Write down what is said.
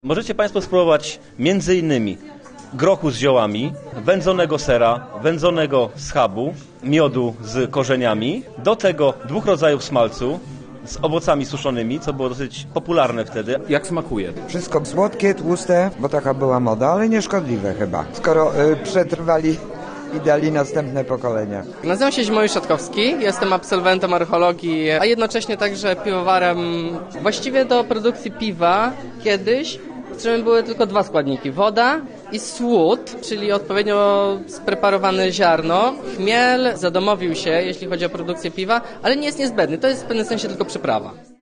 Możecie Państwo spróbować m.in. grochu z ziołami, wędzonego sera, wędzonego schabu, miodu z korzeniami, do tego 2 rodzajów smalcu z owocami suszonymi, co było dosyć popularne wtedy. Jak smakuje? Wszystko słodkie, tłuste, bo taka była moda, ale nieszkodliwe chyba, skoro przetrwali i dali następne pokolenia. Nazywam się Zimoły Szatkowski, jestem absolwentem archeologii, a jednocześnie także piwowarem. Właściwie do produkcji piwa kiedyś potrzebne były tylko 2 składniki. Woda i słód, czyli odpowiednio spreparowane ziarno. Chmiel zadomowił się, jeśli chodzi o produkcję piwa, ale nie jest niezbędny. To jest w pewnym sensie tylko przyprawa.